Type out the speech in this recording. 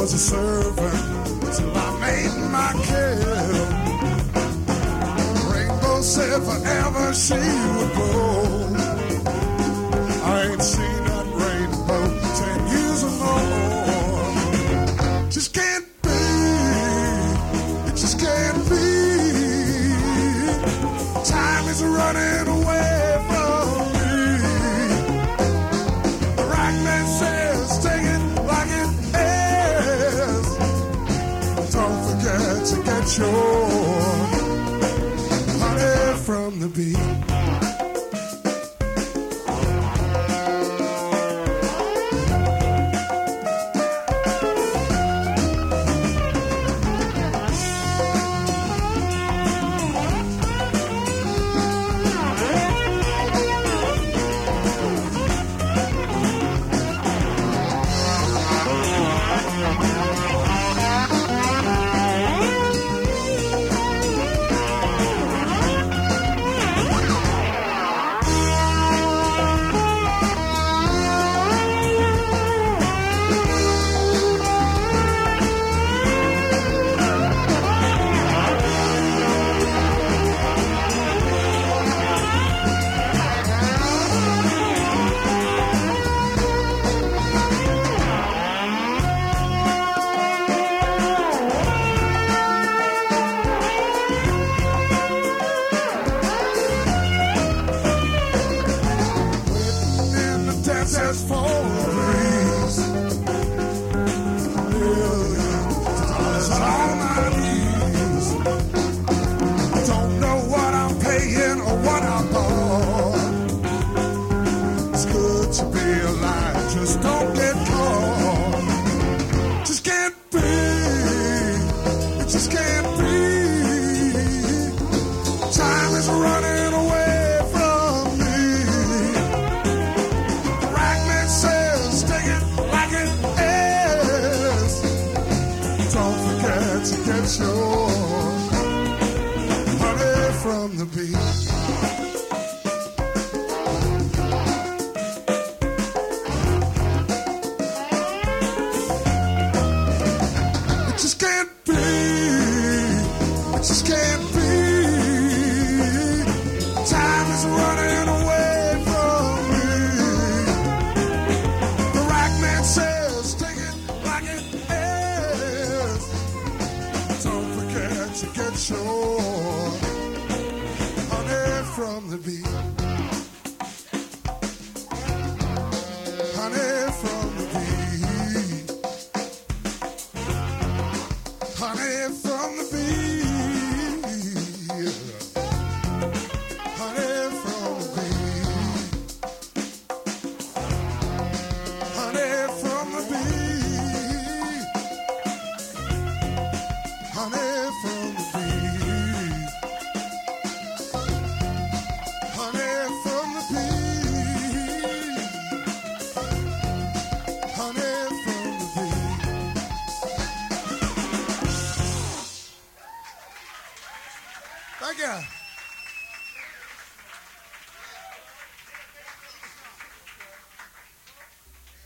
was a servant till I made my kill. Rainbow said forever she would grow. I ain't seen that rainbow 10 years or more. Just can't be, it just can't be. Time is running away from me. The right man says take it like it is. Don't forget to get your honey from the bee. As for breeze, $1,000,000 on my knees. Don't know what I'm paying or what I bought. It's good to be alive, just don't get caught. Just can't be, it just can't be. Time is running away. To get your honey from the bee. It just can't be, it just can't be. Time is running away from me. The right man says take it like it is. Don't forget to get your honey from the bee. Honey from the bee. Honey from the bee.